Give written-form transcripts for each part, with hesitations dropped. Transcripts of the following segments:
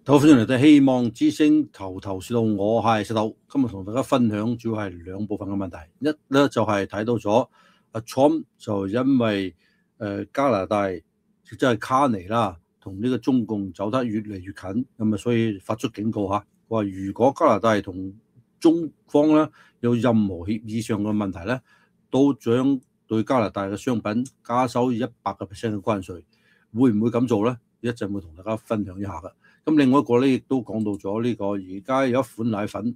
好，歡迎嚟到希望之星頭頭是道，我係石頭。今日同大家分享主要係兩部分嘅問題。一咧就係睇到咗阿 Trump 就因為加拿大即係卡尼啦，同呢個中共走得越嚟越近，咁啊所以發出警告嚇，話如果加拿大同中方咧有任何協議上嘅問題咧，都將對加拿大嘅商品加收100%嘅關稅。會唔會咁做咧？一陣會同大家分享一下嘅。咁另外一個咧，亦都講到咗呢個而家有一款奶粉，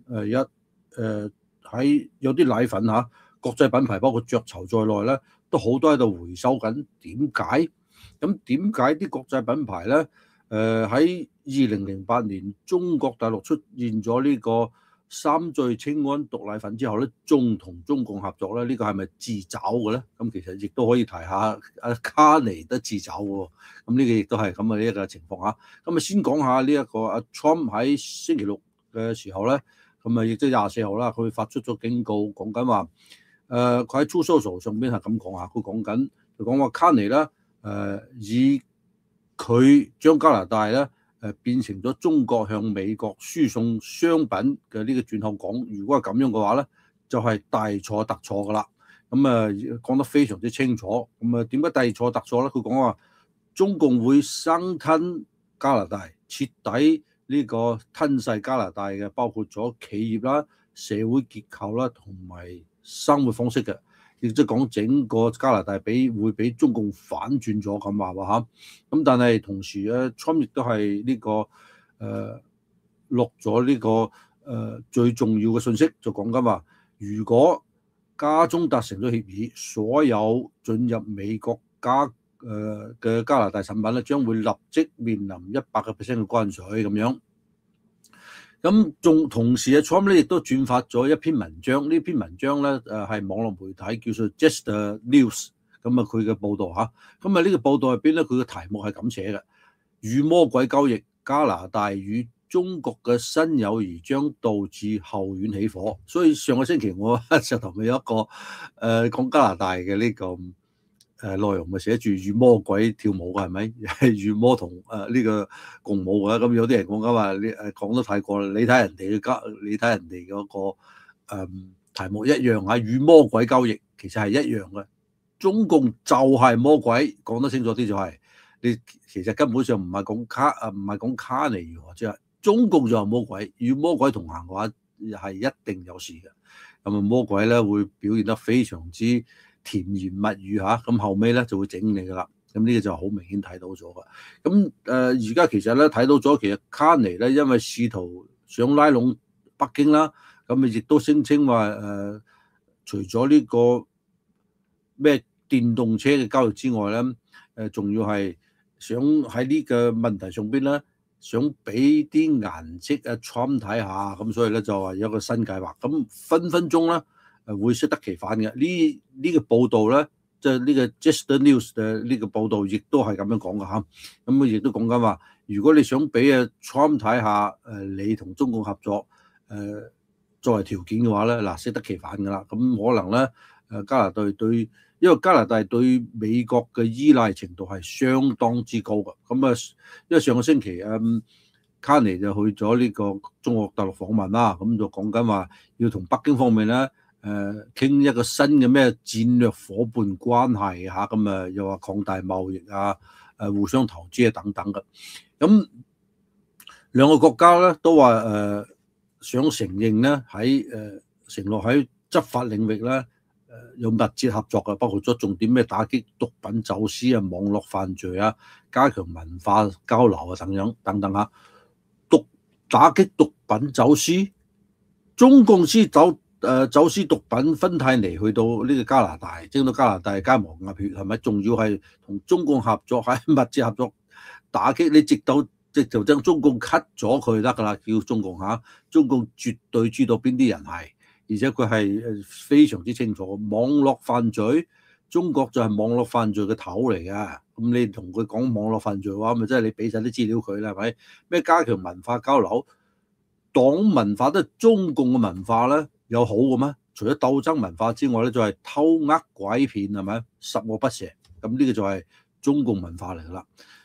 喺有啲奶粉嚇，國際品牌包括雀巢在內咧，都好多喺度回收緊。點解？咁點解啲國際品牌咧？喺2008年中國大陸出現咗呢個三聚氰胺毒奶粉之後咧，仲同中共合作咧，呢個係咪自找嘅咧？咁其實亦都可以提下阿卡尼都自找喎。咁呢個亦都係咁嘅一個情況嚇。咁啊先講下呢一個阿 Trump 喺星期六嘅時候咧，咁啊亦即係24號啦，佢發出咗警告，講緊話佢喺 Truth Social 上邊係咁講下，佢講話卡尼咧以佢將加拿大咧變成咗中國向美國輸送商品嘅呢個轉口港，如果係咁樣嘅話咧，就係大錯特錯噶啦。咁啊講得非常之清楚。咁啊點解大錯特錯咧？佢講話中共會生吞加拿大，徹底呢個吞噬加拿大嘅，包括咗企業啦、社會結構啦同埋生活方式嘅。亦即係講整個加拿大會俾中共反轉咗咁話喎嚇，咁但係同時咧 ，Trump 亦都係呢個落咗呢個最重要嘅信息，就講緊話，如果加中達成咗協議，所有進入美國嘅加拿大產品咧，將會立即面臨100%嘅關稅咁樣。咁仲同時啊 ，Trump 咧亦都轉發咗一篇文章，呢篇文章咧係網絡媒體叫做 Just the News， 咁啊佢嘅報導嚇，咁啊呢個報導入邊咧，佢嘅題目係咁寫嘅：與魔鬼交易，加拿大與中國嘅新友誼將導致後院起火。所以上個星期我石頭咪有一個講加拿大嘅呢個內容咪寫住與魔鬼跳舞嘅係咪？與魔同呢個共舞嘅，咁有啲人講緊話你講得太過啦，你睇人哋嗰個題目一樣嚇，與魔鬼交易其實係一樣嘅。中共就係魔鬼，講得清楚啲就係你其實根本上唔係講卡尼如何，即係中共就係魔鬼，與魔鬼同行嘅話係一定有事嘅。咁啊魔鬼咧會表現得非常之甜言蜜語嚇，咁後尾咧就會整你噶啦，咁呢個就好明顯睇到咗噶。咁而家其實咧睇到咗，其實卡尼咧因為試圖想拉攏北京啦，咁啊亦都聲稱話除咗呢個咩電動車嘅交易之外咧，仲要係想喺呢個問題上邊咧，想俾啲顏色啊 Trump 睇下，咁所以咧就話有一個新計劃，咁分分鐘咧會適得其反嘅。呢個報道咧，即係呢個 Just the News 嘅呢個報道，亦都係咁樣講嘅嚇。咁佢亦都講緊話，如果你想俾Trump 睇下你同中共合作作為條件嘅話咧，嗱適得其反㗎啦。咁可能咧加拿大因為加拿大對美國嘅依賴程度係相當之高嘅。咁啊，因為上個星期卡尼就去咗呢個中國大陸訪問啦，咁就講緊話要同北京方面咧傾一個新嘅咩戰略夥伴關係嚇，咁啊又話擴大貿易啊，互相投資啊等等嘅。咁兩個國家咧都話想承認咧承諾喺執法領域咧有密切合作嘅，包括咗重點咩打擊毒品走私啊、網絡犯罪啊、加強文化交流啊等等嚇。打擊毒品走私，中共走私毒品芬太尼去到呢個加拿大，整到加拿大家亡鴨血係咪？仲要係同中共合作，喺密切合作打擊你，直頭將中共 cut 咗佢得㗎啦，叫中共嚇，中共絕對知道邊啲人係，而且佢係非常之清楚網絡犯罪，中國就係網絡犯罪嘅頭嚟㗎。咁你同佢講網絡犯罪嘅話，咪即係你俾晒啲資料佢啦，係咪？咩加強文化交流，黨文化都係中共嘅文化咧，有好嘅咩？除咗鬥爭文化之外咧，就係偷呃拐騙係咪？十惡不赦，咁呢個就係中共文化嚟㗎啦。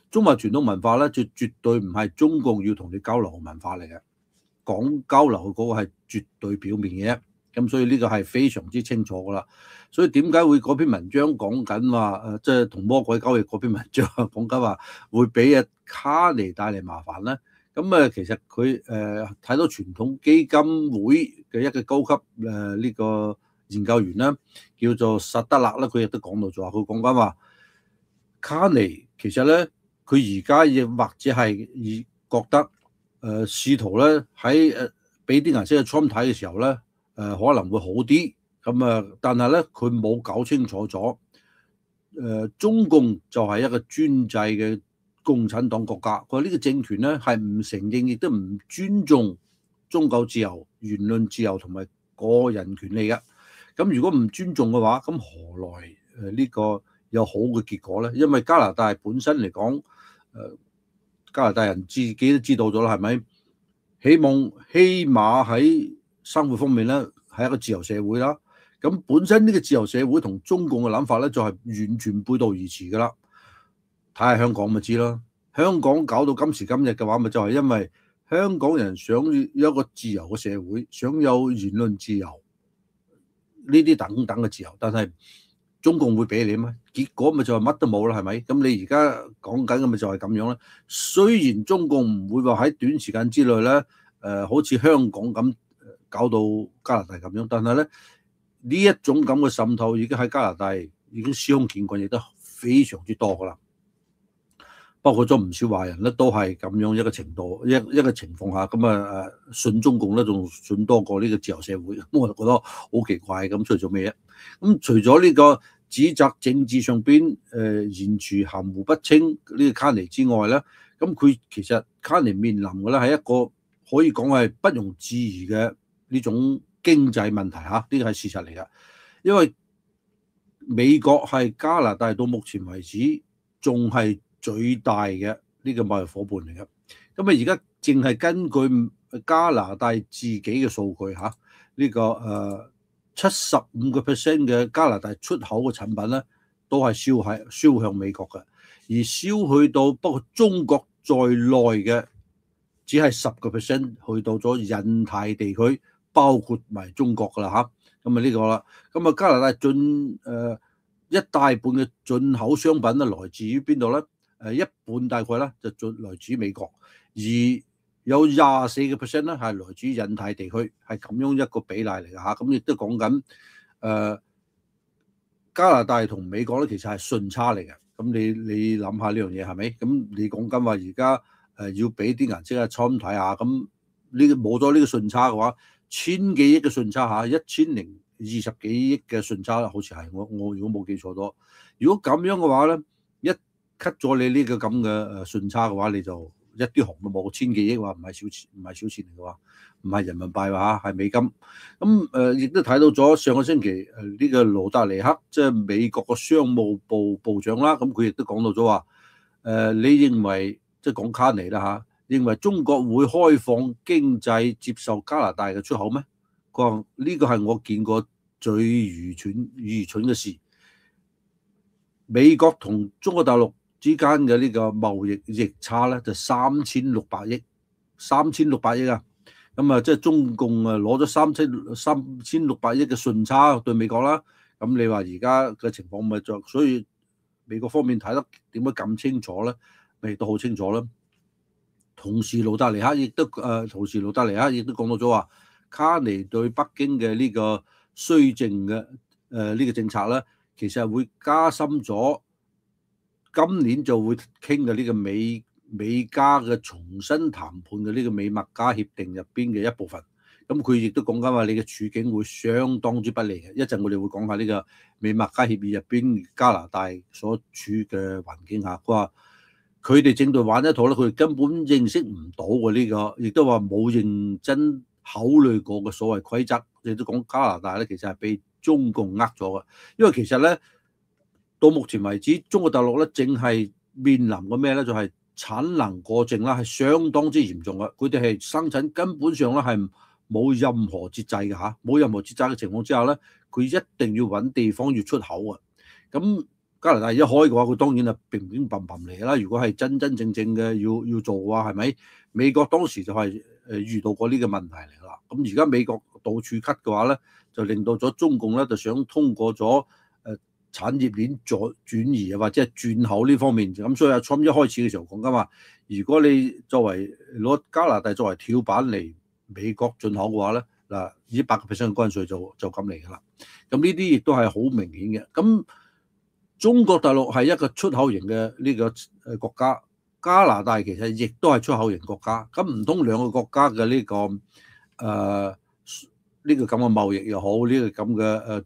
中華傳統文化咧，就絕對唔係中共要同你交流嘅文化嚟嘅。講交流嘅嗰個係絕對表面嘅啫。咁所以呢個係非常之清楚噶啦。所以點解會嗰篇文章講緊話即係同魔鬼交易嗰篇文章講緊話會俾卡尼帶嚟麻煩咧？咁其實佢睇到傳統基金會嘅一個高級呢個研究員咧，叫做薩德勒咧，佢亦都講到咗，佢講緊話卡尼其實咧，佢而家亦或者係覺得試圖咧喺俾啲顏色嘅 Trump 睇嘅時候咧，可能會好啲。咁但係咧佢冇搞清楚咗，中共就係一個專制嘅共產黨國家，佢話呢個政權咧係唔承認亦都唔尊重宗教自由、言論自由同埋個人權利嘅。咁如果唔尊重嘅話，咁何來呢個有好嘅結果咧？因為加拿大本身嚟講，加拿大人自己都知道咗啦，係咪？起碼喺生活方面咧係一個自由社會啦。咁本身呢個自由社會同中共嘅諗法咧就係完全背道而馳噶啦。睇下香港咪知咯。香港搞到今時今日嘅話，咪就係因為香港人想要一個自由嘅社會，想有言論自由呢啲等等嘅自由，但係中共會俾你咩？結果咪就係乜都冇啦，係咪？咁你而家講緊嘅咪就係咁樣啦。雖然中共唔會話喺短時間之內咧，好似香港咁搞到加拿大咁樣，但係咧呢一種咁嘅滲透已經喺加拿大已經司空見慣，亦都非常之多噶啦。包括咗唔少華人咧，都係咁樣一個程度，一個情況下，咁信中共咧，仲信多過呢個自由社會，咁我就覺得好奇怪。咁出嚟做咩啫？咁除咗呢個指責政治上邊言辭含糊不清呢個卡尼之外咧，咁佢其實卡尼面臨嘅咧係一個可以講係不容置疑嘅呢種經濟問題嚇，呢個係事實嚟㗎。因為美國係加拿大到目前為止仲係最大嘅呢個貿易夥伴嚟嘅。咁而家淨係根據加拿大自己嘅數據嚇，呢個75% 嘅加拿大出口嘅產品咧，都係銷向美國嘅，而銷去到包括中國在內嘅，只係10% 去到咗印太地區，包括埋中國噶啦嚇。咁呢個啦，咁加拿大一大半嘅進口商品咧，來自於邊度咧？一半大概咧就來自於美國，而有24% 咧係來自於印太地區，係咁樣一個比例嚟嘅嚇。咁亦都講緊加拿大同美國咧，其實係順差嚟嘅。咁你諗下呢樣嘢係咪？咁你講緊話而家要俾啲顏色嘅倉睇下，咁呢個冇咗呢個順差嘅話，1000幾億嘅順差嚇，1020幾億嘅順差，好似係我如果冇記錯咗。如果咁樣嘅話咧，一 cut 咗你呢個咁嘅順差嘅話，你就一啲紅都冇，1000幾億話唔係小錢嚟嘅話，唔係人民幣話係美金。咁亦都睇到咗上個星期呢個盧達尼克即係美國個商務部部長啦，咁佢亦都講到咗話你認為即係講卡尼啦嚇，認為中國會開放經濟接受加拿大嘅出口咩？佢話呢個係我見過最愚蠢嘅事。美國同中國大陸之間嘅呢個貿易逆差咧就3600億啊！咁即係中共攞咗3600億嘅順差對美國啦。咁你話而家嘅情況咪就，所以美國方面睇得點解咁清楚咧？咪都好清楚啦。同時盧達尼克亦都講到咗話，卡尼對北京嘅呢個綏靖嘅呢個政策咧，其實係會加深咗今年就會傾嘅呢個美加嘅重新談判嘅呢個美墨加協定入邊嘅一部分。咁佢亦都講緊話你嘅處境會相當之不利嘅。一陣我哋會講下呢個美墨加協議入邊加拿大所處嘅環境下，佢話佢哋正在玩一套咧，佢哋根本認識唔到嘅呢個，亦都話冇認真考慮過嘅所謂規則。亦都講加拿大咧，其實係被中共呃咗嘅，因為其實咧到目前為止，中國大陸咧淨係面臨嘅咩咧，就係產能過剩啦，係相當之嚴重嘅。佢哋係生產根本上咧係冇任何節制嘅嚇，冇任何節制嘅情況之下咧，佢一定要揾地方要出口啊。咁加拿大一開嘅話，佢當然係乒乒乓乓嚟啦。如果係真真正正嘅要做嘅話，係咪？美國當時就係遇到過呢個問題嚟啦。咁而家美國到處 cut 嘅話咧，就令到咗中共咧就想通過咗產業鏈轉移啊，或者係轉口呢方面。咁所以阿 Trump 一開始嘅時候講緊話，如果你作為攞加拿大作為跳板嚟美國進口嘅話咧，嗱，以100%嘅關稅就咁嚟㗎啦。咁呢啲亦都係好明顯嘅。咁中國大陸係一個出口型嘅呢個國家，加拿大其實亦都係出口型國家。咁唔通兩個國家嘅呢個咁嘅貿易又好，呢個咁嘅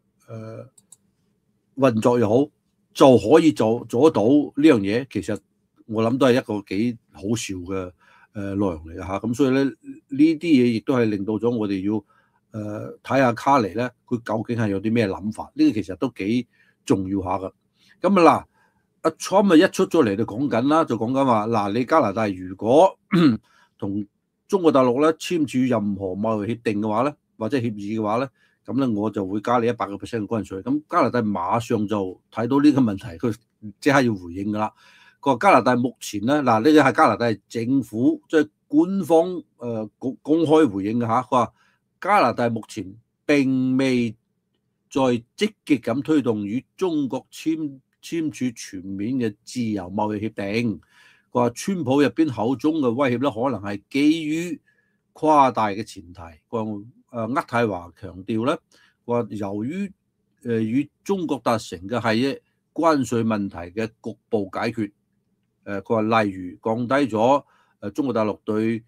運作又好，就可以做得到呢樣嘢？其實我諗都係一個幾好笑嘅內容嚟嘅嚇。咁所以咧，呢啲嘢亦都係令到咗我哋要睇下卡尼咧，佢究竟係有啲咩諗法？呢個其實都幾重要下㗎。咁啊嗱，阿 Trump 一出咗嚟就講緊啦，就講緊話嗱，你加拿大如果同中國大陸咧簽署任何貿易協定嘅話咧，或者協議嘅話咧，咁咧我就會加你100%嘅關稅。咁加拿大馬上就睇到呢個問題，佢即刻要回應㗎啦。佢話加拿大目前咧，嗱，呢個係加拿大政府即係官方公開回應嘅嚇。佢話加拿大目前並未在積極咁推動與中國簽署全面嘅自由貿易協定。佢話川普入邊口中嘅威脅咧，可能係基於誇大嘅前提。佢話渥太華強調咧，話由於與中國達成嘅係關稅問題嘅局部解決。佢話例如降低咗中國大陸對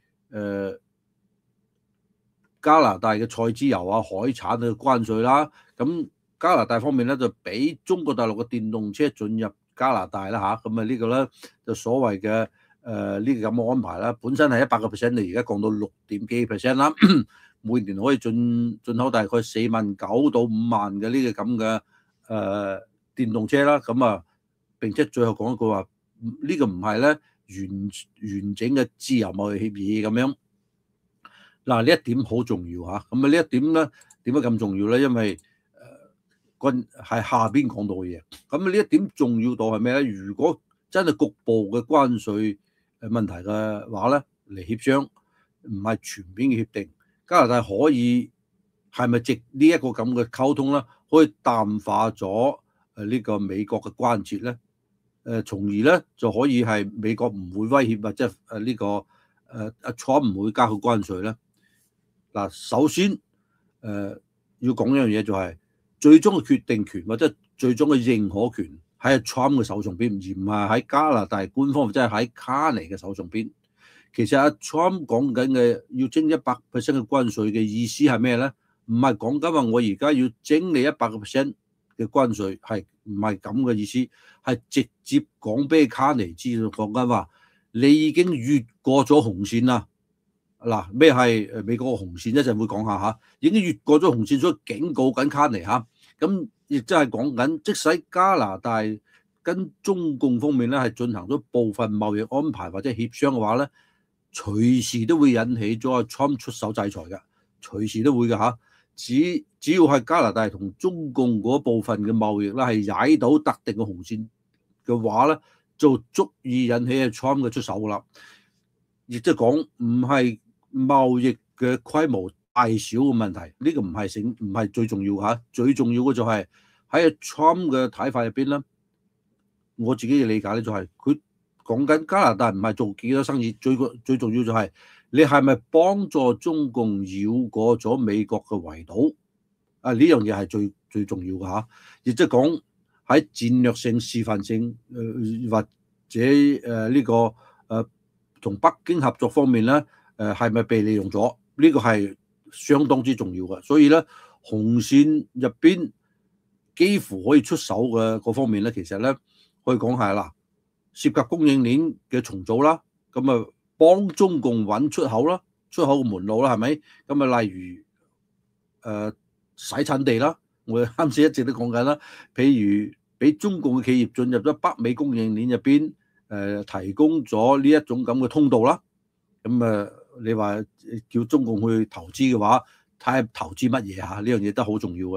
加拿大嘅菜籽油啊、海產嘅關稅啦。咁加拿大方面咧就俾中國大陸嘅電動車進入加拿大啦嚇。咁呢個咧就所謂嘅呢個咁嘅安排啦。本身係100%，你而家降到6點幾%啦。每年可以進口大概4.9萬到5萬嘅呢個咁嘅電動車啦。咁啊，並且最後講一句話，呢個唔係咧完整嘅自由貿易協議咁樣。嗱，呢一點好重要嚇。咁啊，呢一點咧點解咁重要咧？因為係下邊講到嘅嘢。咁啊，呢一點重要到係咩咧？如果真係局部嘅關稅問題嘅話咧，嚟協商，唔係全面嘅協定，加拿大可以係咪藉呢一個咁嘅溝通咧，可以淡化咗呢個美國嘅關切咧？從而咧就可以係美國唔會威脅或者呢個阿 Trump 唔會加佢關稅咧。嗱，首先要講一樣嘢就係最終嘅決定權或者最終嘅認可權喺阿 Trump 嘅手上邊，而唔係喺加拿大官方或者係喺卡尼嘅手上邊。其實阿 Trump 講緊嘅要徵100%嘅關稅嘅意思係咩咧？唔係講緊話我而家要徵你100%嘅關稅，係唔係咁嘅意思？係直接講俾卡尼知道，講緊話你已經越過咗紅線啦。嗱，咩係美國嘅紅線？一陣會講下嚇，已經越過咗紅線，所以警告緊卡尼嚇。咁亦即係講緊，即使加拿大跟中共方面咧係進行咗部分貿易安排或者協商嘅話咧，隨時都會引起咗阿 Trump 出手制裁嘅，隨時都會嘅嚇。只要係加拿大同中共嗰部分嘅貿易咧係踩到特定嘅紅線嘅話咧，就足以引起阿 Trump 嘅出手噶啦。亦即係講唔係貿易嘅規模大小嘅問題，呢個唔係最重要嚇。最重要嘅就係喺阿 Trump 嘅睇法入邊咧，我自己嘅理解咧就係佢講緊加拿大唔係做幾多生意，最重要就係你係咪幫助中共繞過咗美國嘅圍堵啊？呢樣嘢係最重要嘅嚇。亦即係講喺戰略性、示範性或者呢個同北京合作方面咧，係咪被利用咗？呢個係相當之重要嘅。所以咧，紅線入邊幾乎可以出手嘅嗰方面咧，其實咧可以講係啦，涉及供應鏈嘅重組啦，咁啊幫中共揾出口啦，出口嘅門路啦，係咪？咁啊，例如洗產地啦，我哋啱先一直都講緊啦，譬如俾中共嘅企業進入咗北美供應鏈入邊。提供咗呢一種咁嘅通道啦，咁你話叫中共去投資嘅話，睇下投資乜嘢嚇？呢樣嘢都好重要嘅。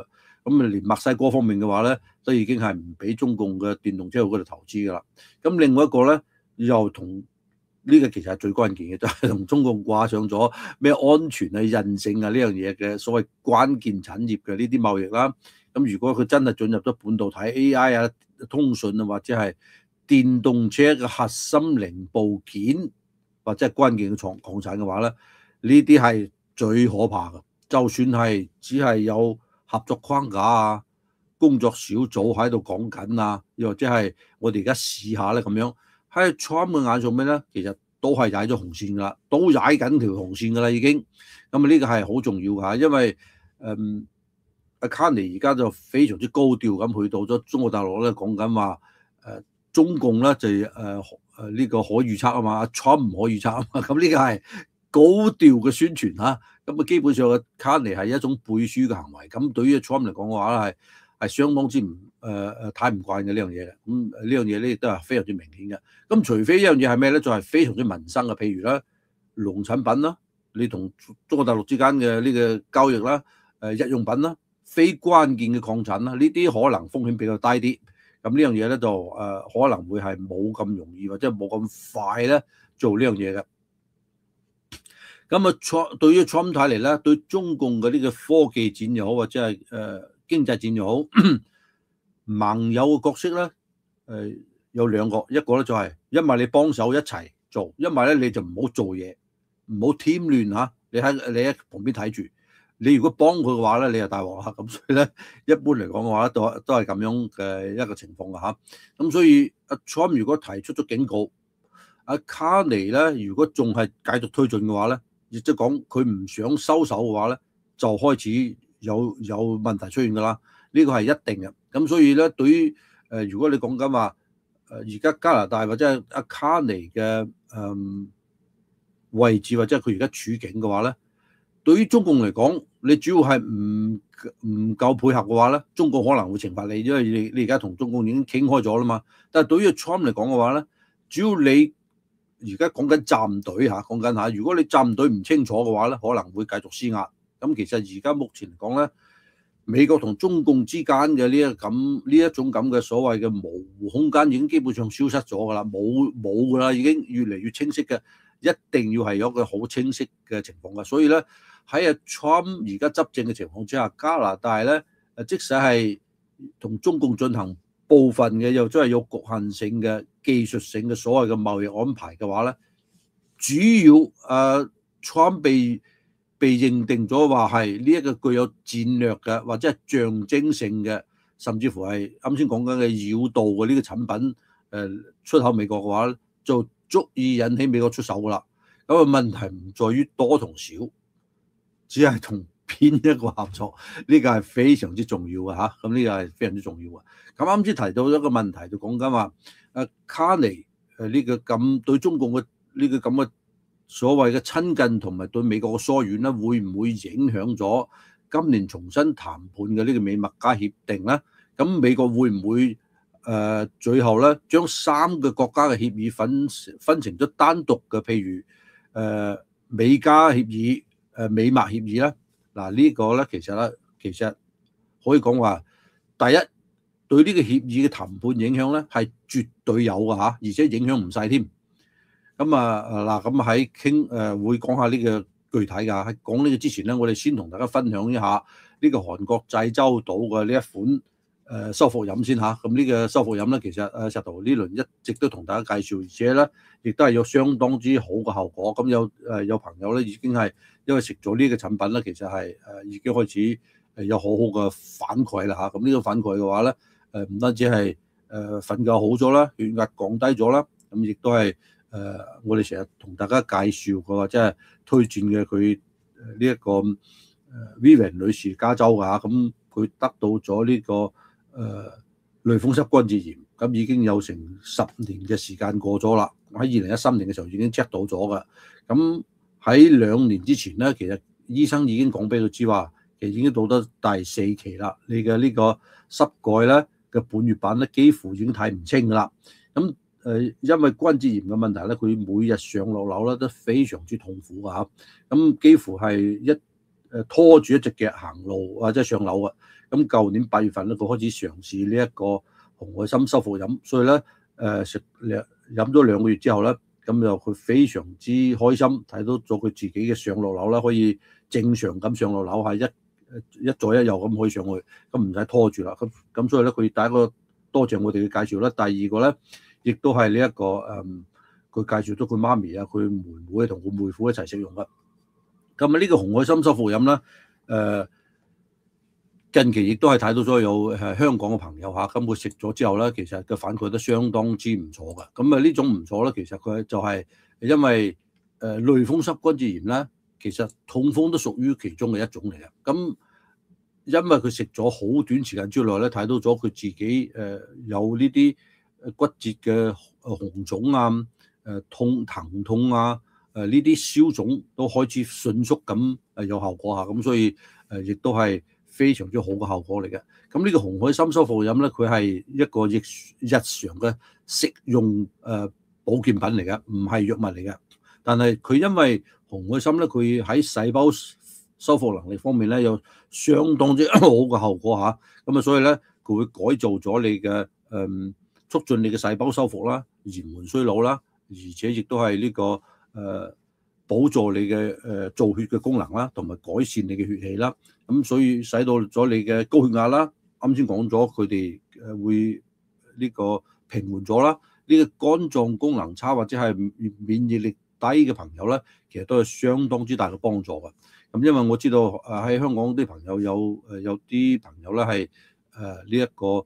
咁連墨西哥方面嘅話咧，都已經係唔俾中共嘅電動車嗰度投資㗎啦。咁另外一個咧，又同呢個其實係最關鍵嘅，就係同中共掛上咗咩安全啊、韌性啊呢樣嘢嘅所謂關鍵產業嘅呢啲貿易啦。咁如果佢真係進入咗半導體、AI 啊、通訊啊，或者係電動車嘅核心零部件或者係關鍵嘅礦產嘅話咧，呢啲係最可怕嘅。就算係只係有合作框架啊、工作小組喺度講緊啊，又或者係我哋而家試下咧咁樣，喺 Trump 嘅眼上邊咧，其實都係踩咗紅線㗎啦，都踩緊條紅線㗎啦已經。咁啊呢個係好重要㗎，因為阿卡尼而家就非常之高調咁去到咗中國大陸咧，講緊話中共咧就呢個可預測啊嘛，阿 Trump 唔可預測啊嘛，咁呢個係高調嘅宣傳嚇。咁啊基本上阿卡尼係一種背書嘅行為，咁對於 Trump 嚟講嘅話咧係相當之睇唔慣嘅呢樣嘢嘅。咁呢樣嘢咧亦都係非常之明顯嘅。咁除非一樣嘢係咩咧，就係非常之民生嘅，譬如咧農產品啦，你同中國大陸之間嘅呢個交易啦，日用品啦，非關鍵嘅礦產啦，呢啲可能風險比較低啲。咁呢樣嘢咧就可能會係冇咁容易或者冇咁快咧做呢樣嘢嘅。咁啊，對於 Trump 睇嚟咧，對中共嘅呢個科技戰又好，或者係經濟戰又好，盟友嘅角色咧有兩個，一個咧就係因為你幫手一齊做，因為咧你就唔好做嘢，唔好添亂嚇，你喺旁邊睇住。你如果幫佢嘅話咧，你就大鑊啦。咁所以咧，一般嚟講嘅話都係咁樣嘅一個情況㗎嚇。咁所以阿 Trump 如果提出咗警告，阿卡尼咧如果仲係繼續推進嘅話咧，亦即係講佢唔想收手嘅話咧，就開始有問題出現㗎啦。呢個係一定嘅。咁所以咧，對於如果你講緊話而家加拿大或者係阿卡尼嘅位置或者係佢而家處境嘅話咧，對於中共嚟講，你主要係唔夠配合嘅話咧，中共可能會懲罰你，因為你而家同中共已經傾開咗啦嘛。但係對於 Trump 嚟講嘅話咧，只要你而家講緊站隊嚇，講緊嚇，如果你站隊唔清楚嘅話咧，可能會繼續施壓。咁其實而家目前嚟講咧，美國同中共之間嘅呢一種咁嘅所謂嘅模糊空間已經基本上消失咗㗎啦，冇㗎啦，已經越嚟越清晰嘅，一定要係有一個好清晰嘅情況㗎。所以咧喺阿 Trump 而家執政嘅情況之下，加拿大咧即使係同中共進行部分嘅又真係有局限性嘅技術性嘅所謂嘅貿易安排嘅話咧，主要Trump 被認定咗話係呢一個具有戰略嘅或者係象徵性嘅，甚至乎係啱先講緊嘅繞道嘅呢個產品出口美國嘅話，就足以引起美國出手㗎啦。咁啊問題唔在於多同少，只係同邊一個合作，呢個係非常之重要嘅嚇。咁呢個係非常之重要嘅。咁啱先提到一個問題，就講緊話卡尼呢個咁對中共嘅呢個咁嘅所謂嘅親近同埋對美國嘅疏遠咧，會唔會影響咗今年重新談判嘅呢個美墨加協定咧？咁美國會唔會最後咧將3個國家嘅協議分成咗單獨嘅，譬如美加協議、美墨協議咧？嗱呢個咧其實可以講話，第一對呢個協議嘅談判影響咧係絕對有嘅嚇，而且影響唔細添。咁咁喺會講下呢個具體㗎。喺講呢個之前咧，我哋先同大家分享一下呢個韓國濟州島嘅呢一款修復飲先嚇。咁呢個修復飲咧，其實石頭呢輪一直都同大家介紹，而且咧亦都係有相當之好嘅效果。咁有朋友咧已經係因為食咗呢個產品咧，其實係已經開始有好好嘅反饋啦嚇。咁呢個反饋嘅話咧，唔單止係瞓覺好咗啦，血壓降低咗啦，咁亦都係我哋成日同大家介紹嘅或者係推薦嘅佢呢一個Vivian 女士加州㗎嚇。咁佢得到咗呢個類風濕關節炎，咁已經有成10年嘅時間過咗啦。喺2013年嘅時候已經 check 到咗㗎。咁喺2年之前咧，其實醫生已經講俾佢知話，其實已經到咗第4期啦。你嘅呢個膝蓋咧嘅半月板咧幾乎已經睇唔清㗎啦。咁因為關節炎嘅問題咧，佢每日上落樓咧都非常之痛苦㗎嚇。咁幾乎係拖住一隻腳行路或者上樓啊。咁舊年8月份咧，佢開始嘗試呢一個紅海參修復飲，所以咧飲咗2個月之後咧，咁就佢非常之開心，睇到咗佢自己嘅上落樓啦，可以正常咁上落樓，係一左一右咁可以上去，咁唔使拖住啦。咁所以咧，佢第一個多謝我哋嘅介紹啦，第二個咧亦都係呢一個佢介紹咗佢媽咪啊、佢妹妹同佢妹夫一齊食用嘅。咁啊，呢個紅海參修復飲咧，近期亦都係睇到咗有香港嘅朋友嚇，咁佢食咗之後咧，其實嘅反饋都相當之唔錯嘅。咁啊，呢種唔錯咧，其實佢就係因為類風濕關節炎咧，其實痛風都屬於其中嘅一種嚟嘅。咁因為佢食咗好短時間之內咧，睇到咗佢自己有呢啲骨折嘅紅腫啊、疼痛啊、呢啲消腫都開始迅速咁有效果嚇，咁所以亦都係非常之好嘅效果嚟嘅。咁呢個紅海參修復飲咧，佢係一個日常嘅食用保健品嚟嘅，唔係藥物嚟嘅。但係佢因為紅海參咧，佢喺細胞修復能力方面咧有相當之好嘅效果嚇，咁啊所以咧佢會改造咗你嘅促進你嘅細胞修復啦、延緩衰老啦，而且亦都係呢個補助你嘅造血嘅功能啦，同埋改善你嘅血氣啦。咁所以使到咗你嘅高血壓啦，啱先講咗佢哋會呢個平緩咗啦。呢個肝臟功能差或者係免疫力低嘅朋友咧，其實都係相當之大嘅幫助嘅。咁因為我知道喺香港啲朋友有啲朋友咧係呢一個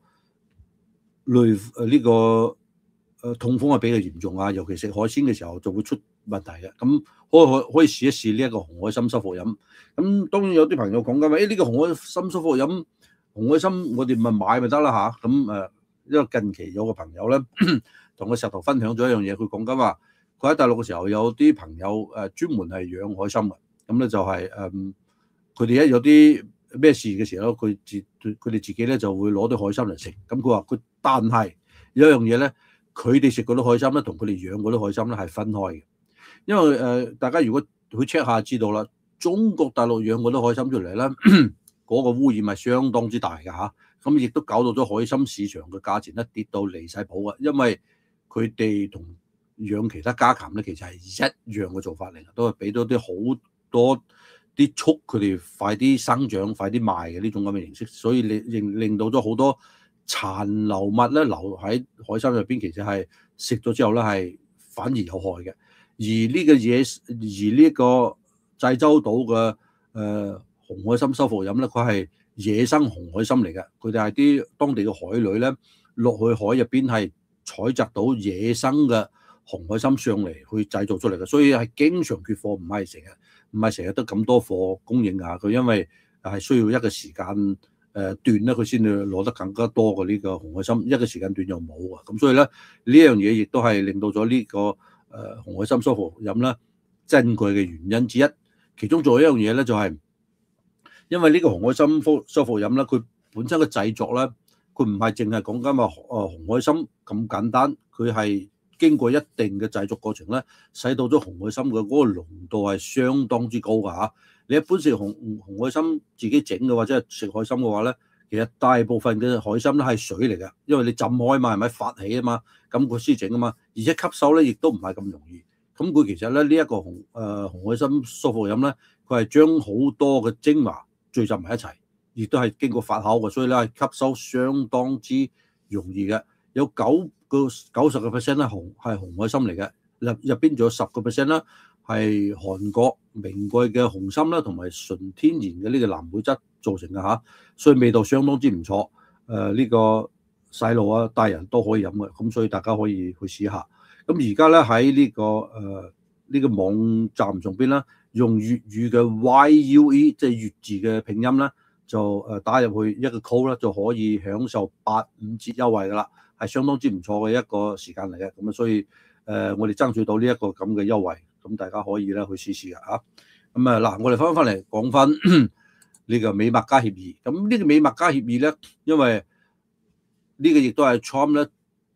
痛風係比較嚴重啊，尤其食海鮮嘅時候就會出問題嘅。咁可以試一試呢一個紅海參修復飲。咁當然有啲朋友講緊話，呢個紅海參修復飲，紅海參我哋咪買咪得啦嚇。咁因為近期有個朋友咧同我石頭分享咗一樣嘢，佢講緊話佢喺大陸嘅時候有啲朋友專門係養海參嘅。咁咧就係佢哋一有啲咩事嘅時候，佢哋自己咧就會攞啲海參嚟食。咁佢話但係有一樣嘢咧，佢哋食嗰啲海參咧，同佢哋養嗰啲海參咧係分開嘅。因為大家如果去 check 下知道啦，中國大陸養嗰啲海參出嚟咧，嗰個污染係相當之大嘅嚇。咁亦都搞到咗海參市場嘅價錢咧跌到離晒譜嘅，因為佢哋同養其他家禽咧其實係一樣嘅做法嚟嘅，都係俾到啲好多啲畜佢哋快啲生長、快啲賣嘅呢種咁嘅形式，所以令到咗好多殘留物咧留喺海參入邊，其實係食咗之後咧係反而有害嘅。而呢個濟州島嘅紅海參修復飲咧，佢係野生紅海參嚟嘅，佢哋係啲當地嘅海女咧落去海入邊係採集到野生嘅紅海參上嚟去製造出嚟嘅，所以係經常缺貨，唔係成日都咁多貨供應啊。佢因為係需要一個時間段咧，佢先至攞得更加多嘅呢個紅海參，一個時間段又冇啊。咁所以咧呢樣嘢亦都係令到咗呢個紅海參修復飲咧珍貴嘅原因之一。其中仲有一樣嘢咧，就係因為呢個紅海參修復飲咧，佢本身嘅製作咧，佢唔係淨係講緊話紅海參咁簡單，佢係經過一定嘅製作過程咧，使到咗紅海參嘅嗰個濃度係相當之高㗎嚇。你一般食紅海參自己整嘅或者係食海參嘅話咧，其實大部分嘅海參咧係水嚟嘅，因為你浸開嘛，係咪發起啊嘛，咁佢先整啊嘛，而且吸收咧亦都唔係咁容易。咁佢其實咧呢一個紅海參修復飲咧，佢係將好多嘅精華聚集埋一齊，亦都係經過發酵嘅，所以咧吸收相當之容易嘅。有90% 咧係紅海參嚟嘅，入邊仲有10% 啦係韓國名貴嘅紅參啦，同埋純天然嘅呢個藍莓質造成嘅嚇，所以味道相當之唔錯。呢個細路啊、大人都可以飲嘅，咁所以大家可以去試下。咁而家咧喺呢個網站上邊啦，用粵語嘅 YUE 即係粵字嘅拼音啦，就打入去一個 code 啦，就可以享受85折優惠噶啦，係相當之唔錯嘅一個時間嚟嘅。咁啊，所以我哋爭取到呢一個咁嘅優惠，咁大家可以咧去試試嘅嚇。咁嗱，我哋翻嚟講翻呢個美墨加協議。咁呢個美墨加協議咧，因為呢個亦都係 Trump 咧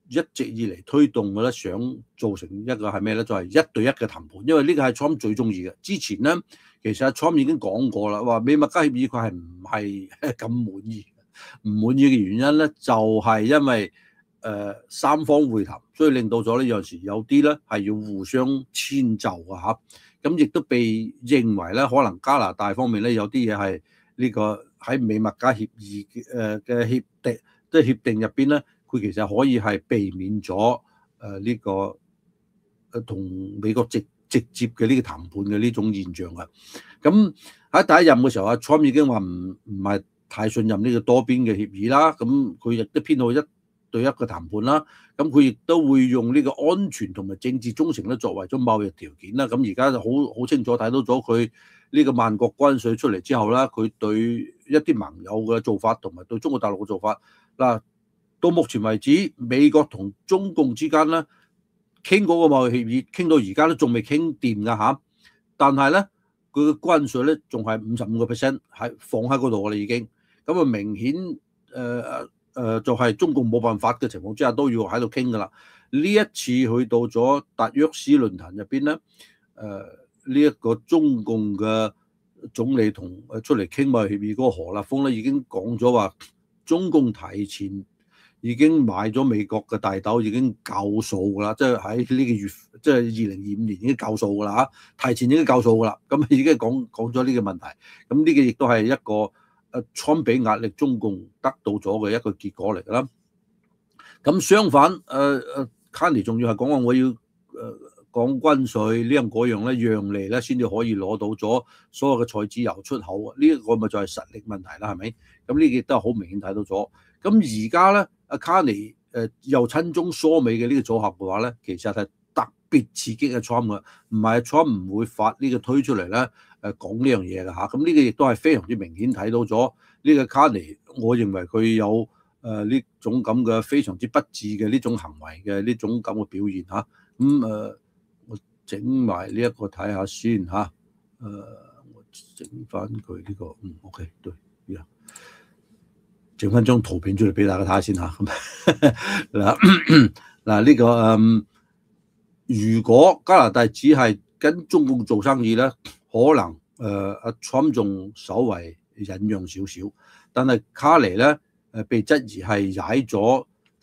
一直以嚟推動嘅咧，想做成一個係咩咧？就係1對1嘅談判，因為呢個係 Trump 最中意嘅。之前咧，其實 Trump 已經講過啦，話美墨加協議佢係唔係咁滿意，唔滿意嘅原因咧，就係因為三方會談，所以令到咗呢有時有啲咧係要互相遷就嘅嚇。咁亦都被認為咧，可能加拿大方面咧有啲嘢係呢個喺美墨加協議嘅協定入邊咧，佢其實可以係避免咗呢個同美國直接嘅呢個談判嘅呢種現象嘅。咁喺第一任嘅時候，阿 Trump 已經話唔係太信任呢個多邊嘅協議啦。咁佢亦都偏好1對1嘅談判啦。咁佢亦都會用呢個安全同埋政治忠誠咧作為咗貿易條件啦。咁而家就好清楚睇到咗佢呢個萬國關稅出嚟之後啦，佢對一啲盟友嘅做法同埋對中國大陸嘅做法嗱，到目前為止，美國同中共之間咧傾嗰個貿易協議，傾到而家都仲未傾掂㗎嚇。但係咧，佢嘅關稅咧仲係55%係放喺嗰度㗎啦已經。咁啊明顯就係中共冇辦法嘅情況之下都要喺度傾㗎啦。呢一次去到咗達沃斯論壇入邊咧，呢一個中共嘅總理同出嚟傾貿易協議嗰個何立峰咧已經講咗話，中共提前已經買咗美國嘅大豆已經夠數㗎啦，即係喺呢個月，即係2025年已經夠數㗎啦嚇，提前已經夠數㗎啦。咁已經講咗呢個問題，咁呢個亦都係一個Trump俾壓力中共得到咗嘅一個結果嚟㗎啦。咁相反，Carney 仲要係講話我要講軍稅呢樣嗰樣咧，讓利咧先至可以攞到咗所有嘅菜籽油出口啊！呢一個咪就係實力問題啦，係咪？咁呢個亦都係好明顯睇到咗。咁而家咧，阿 Carney 又親中疏美嘅呢個組合嘅話咧，其實係特別刺激嘅 Trump 嘅，唔係 Trump 唔會發呢個推出嚟咧講呢樣嘢嘅嚇。咁呢個亦都係非常之明顯睇到咗呢個 Carney，我認為佢有呢種咁嘅非常之不智嘅呢種行為嘅呢種咁嘅表現嚇。咁我整埋呢一個睇下先嚇。我整翻佢呢個OK 對呀。整翻張圖片出嚟俾大家睇下先嚇。嗱呢個如果加拿大只係跟中共做生意咧，可能阿 Trump 仲稍為忍讓少少，但係卡尼咧被質疑係踩咗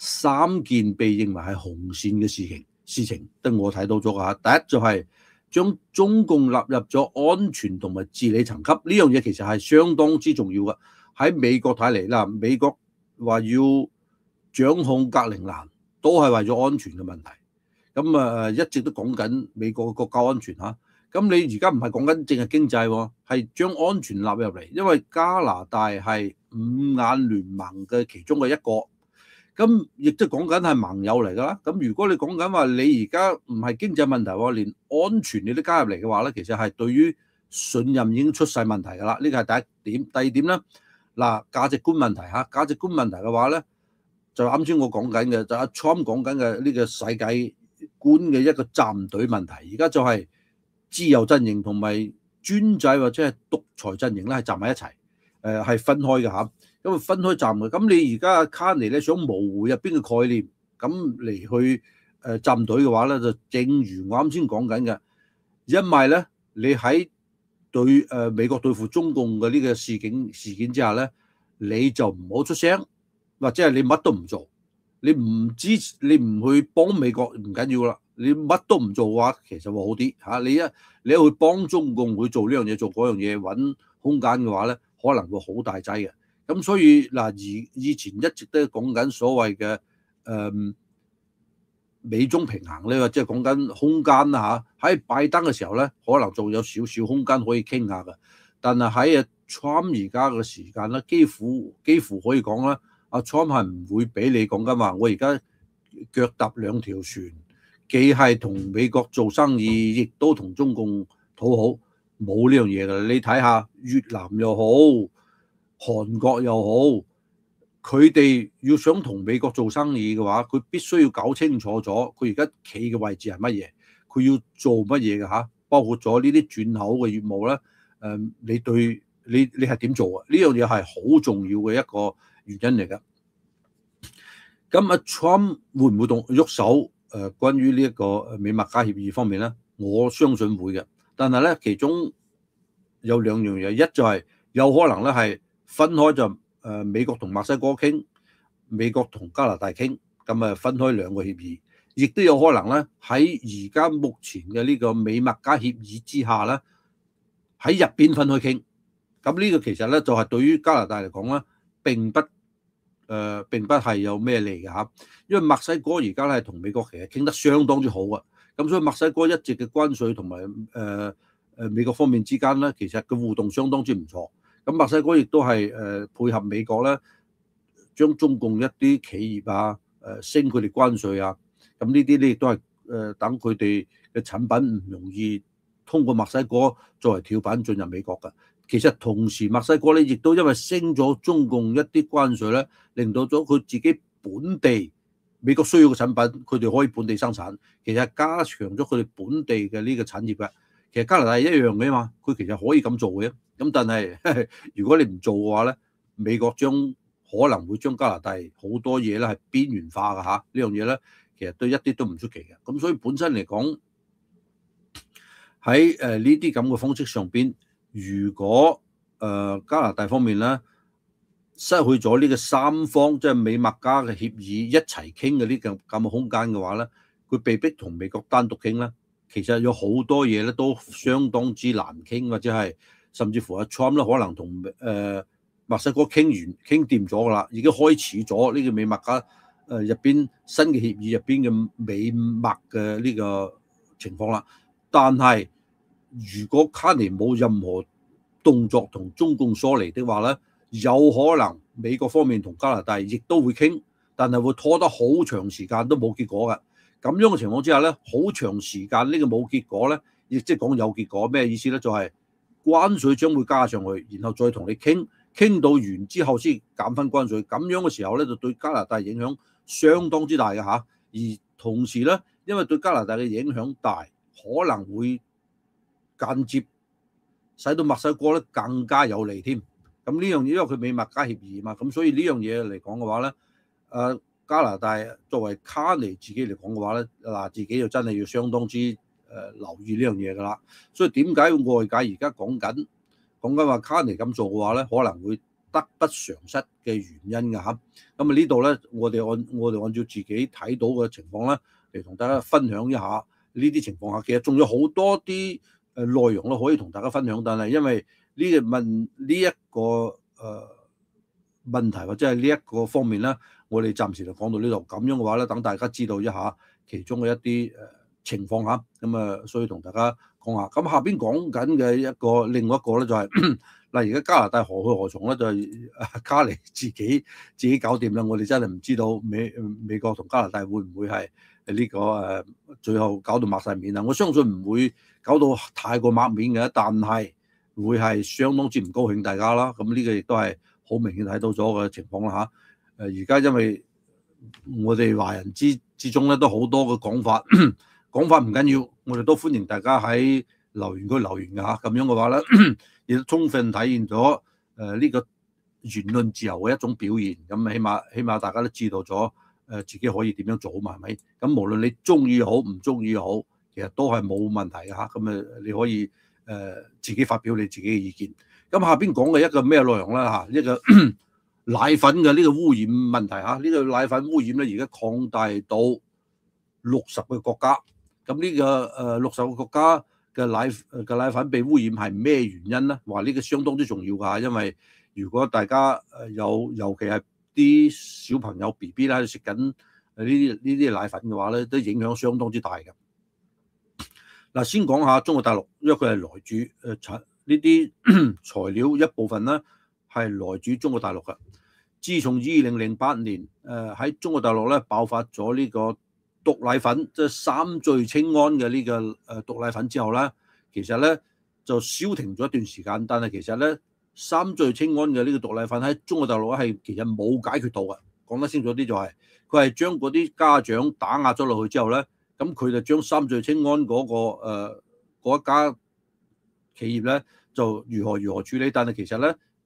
3件被認為係紅線嘅事情，都我睇到咗㗎。第一就係將中共納入咗安全同埋治理層級，呢樣嘢其實係相當之重要嘅。喺美國睇嚟啦，美國話要掌控格陵蘭，都係為咗安全嘅問題。咁一直都講緊美國嘅國家安全嚇。咁你而家唔係講緊淨係經濟喎，係將安全納入嚟，因為加拿大係5眼聯盟嘅其中嘅一個。咁亦都講緊係盟友嚟㗎啦。咁如果你講緊話你而家唔係經濟問題喎，連安全你都加入嚟嘅話咧，其實係對於信任已經出晒問題㗎啦。呢個係第一點。第二點咧。嗱，價值觀問題嚇，價值觀問題嘅話咧，就啱先我講緊嘅，就阿 Trump 講緊嘅呢個世界觀嘅一個站隊問題。而家就係自由陣營同埋專制或者係獨裁陣營咧，係站埋一齊，係分開嘅嚇，因為分開站嘅。咁你而家阿 Carney 咧想模糊入邊嘅概念，咁嚟去站隊嘅話咧，就正如我啱先講緊嘅，因為咧你喺對美國對付中共嘅呢個事件之下咧，你就唔好出聲，或者係你乜都唔做，你唔去幫美國唔緊要啦，你乜都唔做嘅話，其實會好啲嚇。你一去幫中共去做呢樣嘢做嗰樣嘢揾空間嘅話咧，可能會好大劑嘅。咁所以嗱，以前一直都講緊所謂嘅美中平衡咧，即係講緊空間啦嚇。喺拜登嘅時候咧，可能仲有少少空間可以傾下嘅。但係喺Trump 而家嘅時間咧，幾乎可以講啦，阿 Trump 係唔會俾你講緊話，我而家腳踏兩條船，既係同美國做生意，亦都同中共討好，冇呢樣嘢㗎。你睇下越南又好，韓國又好。佢哋要想同美國做生意嘅話，佢必須要搞清楚咗佢而家企嘅位置係乜嘢，佢要做乜嘢嘅嚇，包括咗呢啲轉口嘅業務咧。你係點做啊？呢樣嘢係好重要嘅一個原因嚟㗎。 咁阿 Trump 會唔會喐手？關於呢一個美墨加協議方面咧，我相信會嘅。但係咧，其中有兩樣嘢，一就係有可能咧係分開就美國同墨西哥傾，美國同加拿大傾，咁啊分開兩個協議，亦都有可能咧喺而家目前嘅呢個美墨加協議之下咧，喺入邊分開傾。咁呢個其實咧就係對於加拿大嚟講咧並不係有咩利嘅嚇，因為墨西哥而家咧係同美國其實傾得相當之好嘅，咁所以墨西哥一直嘅關稅同埋美國方面之間咧，其實嘅互動相當之唔錯。咁墨西哥亦都係配合美國咧，將中共一啲企業啊升佢哋關稅啊，咁呢啲咧亦都係等佢哋嘅產品唔容易通過墨西哥作為跳板進入美國嘅。其實同時墨西哥咧亦都因為升咗中共一啲關稅咧，令到咗佢自己本地美國需要嘅產品，佢哋可以本地生產，其實加強咗佢哋本地嘅呢個產業嘅。其實加拿大係一樣嘅嘛，佢其實可以咁做嘅。咁但係如果你唔做嘅話咧，美國可能會將加拿大好多嘢咧係邊緣化嘅嚇。呢樣嘢咧其實都一啲都唔出奇嘅。咁所以本身嚟講喺呢啲咁嘅方式上邊，如果加拿大方面咧失去咗呢個三方即係美墨加嘅協議一齊傾嘅呢個咁嘅空間嘅話咧，佢被逼同美國單獨傾咧，其實有好多嘢咧都相當之難傾，或者係甚至乎阿 Trump 咧可能同墨西哥傾掂咗㗎啦，已經開始咗呢個美墨加入邊新嘅協議入邊嘅美墨嘅呢個情況啦。但係如果卡尼冇任何動作同中共疏離的話咧，有可能美國方面同加拿大亦都會傾，但係會拖得好長時間都冇結果嘅。咁樣嘅情況之下咧，好長時間呢個冇結果咧，亦即係講有結果咩意思咧？就係關稅將會加上去，然後再同你傾到完之後先減翻關稅。咁樣嘅時候咧，就對加拿大影響相當之大嘅嚇。而同時咧，因為對加拿大嘅影響大，可能會間接使到墨西哥咧更加有利添。咁呢樣嘢因為佢美墨加協議嘛，咁所以呢樣嘢嚟講嘅話咧，加拿大作為卡尼自己嚟講嘅話咧，自己就真係要相當之留意呢樣嘢㗎啦。所以點解外界而家講緊話卡尼咁做嘅話咧，可能會得不償失嘅原因㗎嚇。咁啊呢度咧，我哋按照自己睇到嘅情況咧，嚟同大家分享一下呢啲情況下，其實仲有好多啲內容咧可以同大家分享，但係因為呢一個問題或者係呢一個方面咧，我哋暫時就講到呢度。咁樣嘅話咧，等大家知道一下其中嘅一啲情況嚇。咁啊，所以同大家講下。咁下邊講緊嘅另外一個咧就係嗱，而家加拿大何去何從咧？就係卡尼自己搞掂啦。我哋真係唔知道美國同加拿大會唔會係呢個最後搞到抹晒面啊！我相信唔會搞到太過抹面嘅，但係會係相當之唔高興大家啦。咁呢個亦都係好明顯睇到咗嘅情況啦嚇。而家因為我哋華人之中咧都好多嘅講法，講法唔緊要，我哋都歡迎大家喺留言區留言嘅嚇。咁樣嘅話咧，亦都充分體現咗呢個言論自由嘅一種表現。咁起碼大家都知道咗自己可以點樣做好嘛，係咪？咁無論你中意好唔中意好，其實都係冇問題嘅嚇。咁你可以自己發表你自己嘅意見。咁下邊講嘅一個咩內容啦嚇？一個奶粉嘅呢個污染問題嚇，呢個奶粉污染咧而家擴大到60個國家。咁呢個60個國家嘅奶粉被污染係咩原因咧？話呢個相當之重要㗎，因為如果大家尤其係啲小朋友 BB 啦食緊呢啲奶粉嘅話咧，都影響相當之大嘅。嗱，先講下中國大陸，因為佢係來自呢啲材料一部分咧係來自中國大陸嘅。自從2008年喺中國大陸咧爆發咗呢個毒奶粉，即係三聚氰胺嘅呢個毒奶粉之後咧，其實咧就消停咗一段時間。但係其實咧三聚氰胺嘅呢個毒奶粉喺中國大陸係其實冇解決到嘅。講得清楚啲就係佢係將嗰啲家長打壓咗落去之後咧，咁佢就將三聚氰胺嗰一家企業咧就如何處理，但係其實咧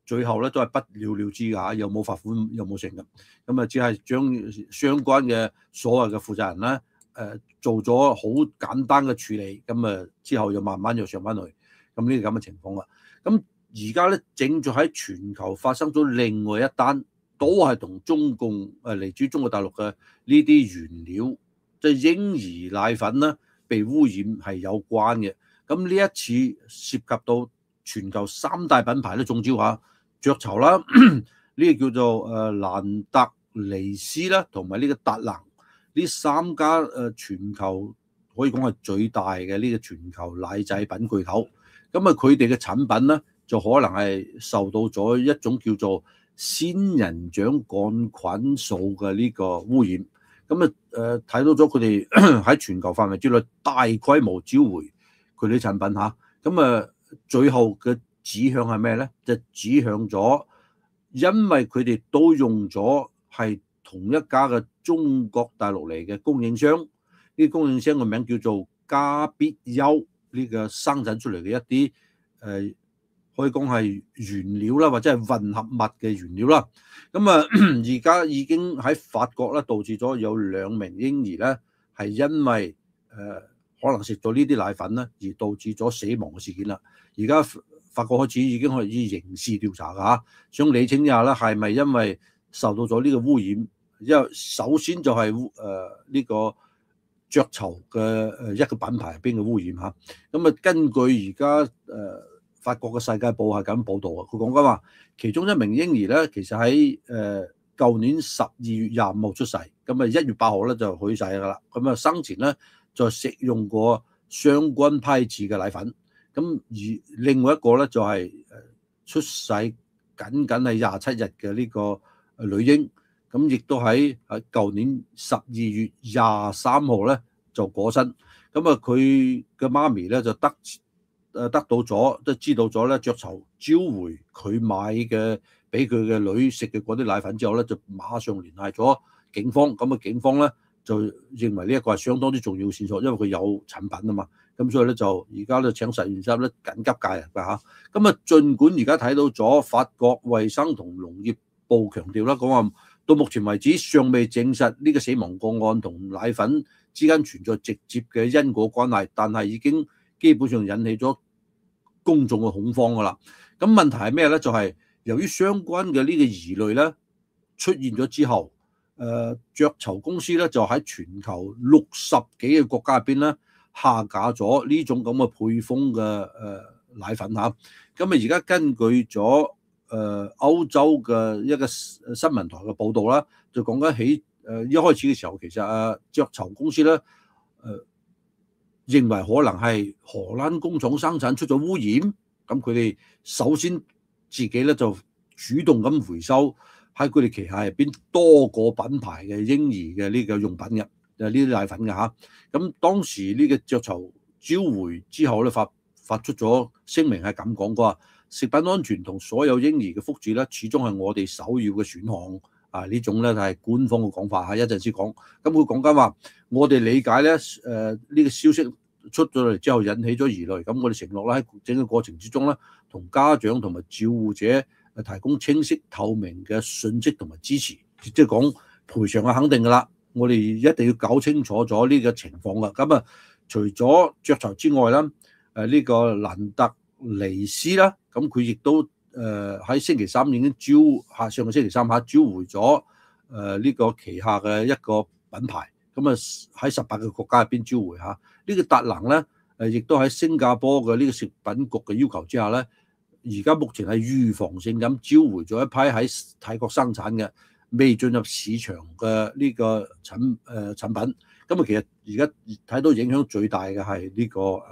最後咧都係不了了之㗎，又冇罰款，又冇成嘅，咁啊只係將相關嘅所謂嘅負責人咧做咗好簡單嘅處理，咁啊之後又慢慢又上翻去，咁呢個咁嘅情況啦。咁而家咧正在喺全球發生咗另外一單，都係同中共嚟自中國大陸嘅呢啲原料，即係嬰兒奶粉咧被污染係有關嘅。咁呢一次涉及到全球3大品牌都中招嚇，雀巢啦，呢個叫做蘭特尼斯啦，同埋呢個達能呢3家全球可以講係最大嘅呢個全球奶製品巨頭。咁啊，佢哋嘅產品咧就可能係受到咗一種叫做仙人掌桿菌素嘅呢個污染。咁啊睇到咗佢哋喺全球範圍之內大規模召回佢啲產品嚇。咁啊最後嘅指向係咩咧？就指向咗，因為佢哋都用咗係同一家嘅中國大陸嚟嘅供應商，呢個供應商嘅名叫做加必優，呢個生產出嚟嘅一啲可以講係原料啦，或者係混合物嘅原料啦。咁啊而家已經喺法國咧導致咗有2名嬰兒咧係因為可能食咗呢啲奶粉咧而導致咗死亡嘅事件啦。而家法國開始已經可以刑事調查㗎嚇，想理清一下咧係咪因為受到咗呢個污染？因為首先就係呢個雀巢嘅一個品牌入邊嘅污染嚇。咁啊根據而家法國嘅《世界報》係咁報導啊，佢講緊話其中1名嬰兒咧其實喺舊年12月25號出世，咁啊1月8號咧就去世㗎啦。咁啊生前咧就食用過相關批次嘅奶粉。咁而另外一個咧就係出世僅係27日嘅呢個女嬰，咁亦都喺舊年12月23號咧就過身。咁啊佢嘅媽咪咧就得到咗，即係知道咗咧雀巢召回佢買嘅俾佢嘅女食嘅嗰啲奶粉之後咧，就馬上聯繫咗警方。咁啊警方咧就認為呢一個係相當之重要嘅線索，因為佢有產品啊嘛。咁所以咧就而家咧請實驗室咧緊急介入㗎嚇。咁啊，儘管而家睇到咗法國衛生同農業部強調啦，講話到目前為止尚未證實呢個死亡個案同奶粉之間存在直接嘅因果關係，但係已經基本上引起咗公眾嘅恐慌㗎啦。咁問題係咩咧？就係由於相關嘅呢個疑慮咧出現咗之後，雀巢公司咧就喺全球60幾個國家入邊咧下架咗呢種咁嘅配方嘅奶粉嚇。咁啊而家根據咗歐洲嘅一個新聞台嘅報導啦，就講緊起一開始嘅時候，其實雀巢公司咧認為可能係荷蘭工廠生產出咗污染，咁佢哋首先自己咧就主動咁回收喺佢哋旗下入邊多個品牌嘅嬰兒嘅呢個用品嘅，呢啲奶粉嘅嚇。咁當時呢個雀巢召回之後咧，發出咗聲明係咁講過，食品安全同所有嬰兒嘅福祉咧，始終係我哋首要嘅選項。呢種咧係官方嘅講法嚇，一陣先講。咁佢講緊話，我哋理解咧呢個消息出咗嚟之後引起咗疑慮，咁我哋承諾咧喺整個過程之中咧，同家長同埋照護者提供清晰透明嘅信息同埋支持，即係講賠償係肯定㗎啦。我哋一定要搞清楚咗呢個情況㗎。咁啊，除咗雀巢之外啦，呢個蘭特尼斯啦，咁佢亦都喺星期三已經上個星期三召回咗呢個旗下嘅一個品牌，咁啊喺18個國家入邊召回嚇。呢個達能咧亦都喺新加坡嘅呢個食品局嘅要求之下咧，而家目前係預防性咁召回咗一批喺泰國生產嘅未進入市場嘅呢個產品。咁啊其實而家睇到影響最大嘅係呢